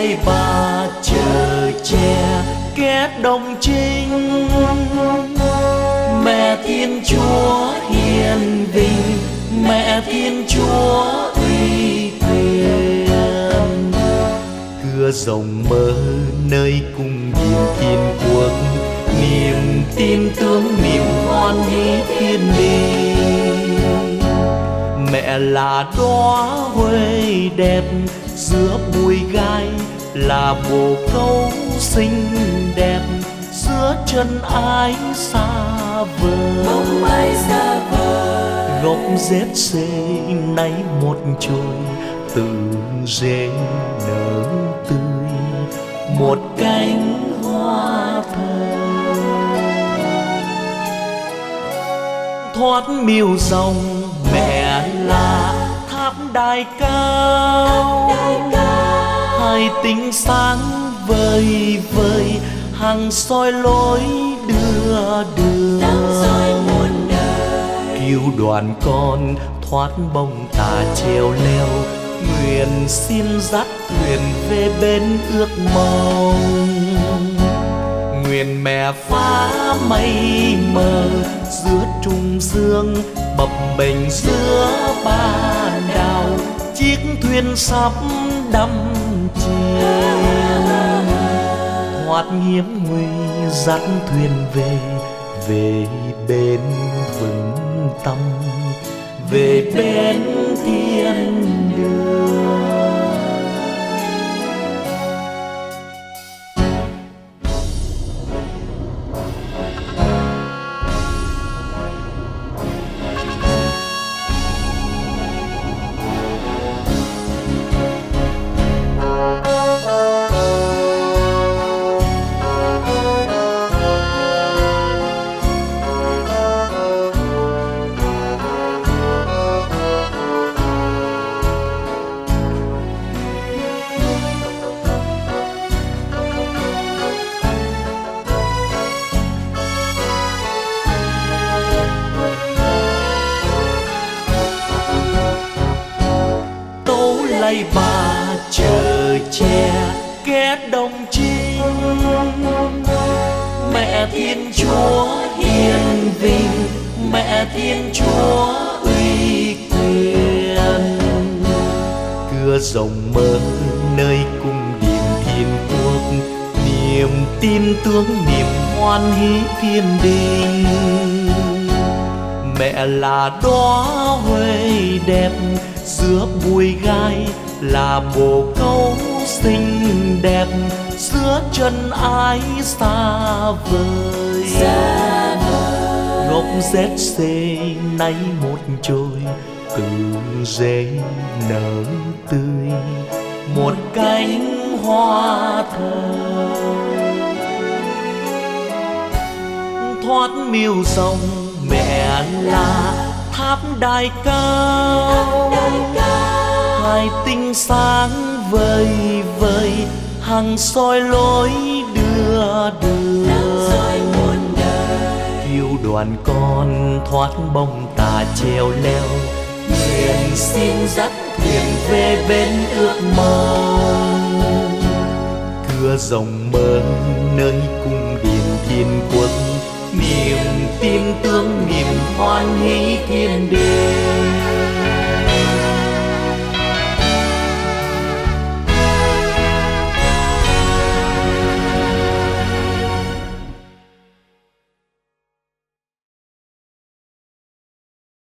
lạy Bà chở che kẻ đồng trinh. Mẹ Thiên Chúa hiền vinh, Mẹ Thiên Chúa uy quyền. Cửa rộng mở nơi cung điện Thiên Quốc, niềm tin tướng niềm hoan hỷ thiên đình. Mẹ là đóa huệ đẹp giữa bụi gai, là bồ câu xinh đẹp giữa chân ái xa vời. Gốc Giê-xê nay một chồi, từ rễ nở tươi một cánh hoa thơ. Thoát miêu rồng mẹ là tháp đài cao, hai tính sáng vời vời hằng soi lối đưa đường. Cứu đoàn con thoát bông tà treo leo, nguyện xin dắt thuyền về bên ước mong. Nguyện mẹ phá mây mờ giữa trung dương, bập bềnh giữa ba đảo, chiếc thuyền sắp đắm chìm. Thoát hiểm nguy dắt thuyền về, về bên vững tâm, về bên thiên đường. Lạy Bà chở che kẻ đồng trinh. Mẹ Thiên Chúa hiền vinh, Mẹ Thiên Chúa uy quyền. Cửa rộng mở nơi cung điện Thiên Quốc, niềm tin tướng niềm hoan hỷ thiên đình. Mẹ là đóa huệ đẹp giữa bụi gai, là bồ câu xinh đẹp giữa chân ái xa vời. Gốc Giê-xê nay một chồi, từ rễ nở tươi một cánh hoa thơ. Thoát miêu rồng mẹ là tháp đài cao, hai tinh sáng vời vời hằng soi lối đưa đường. Cứu đoàn con thoát bông tà treo leo, nguyện xin dắt thuyền về bên ước mong. Cửa rộng mở nơi cung điện Thiên Quốc, niềm tin tướng niềm hoan hỷ thiên đình.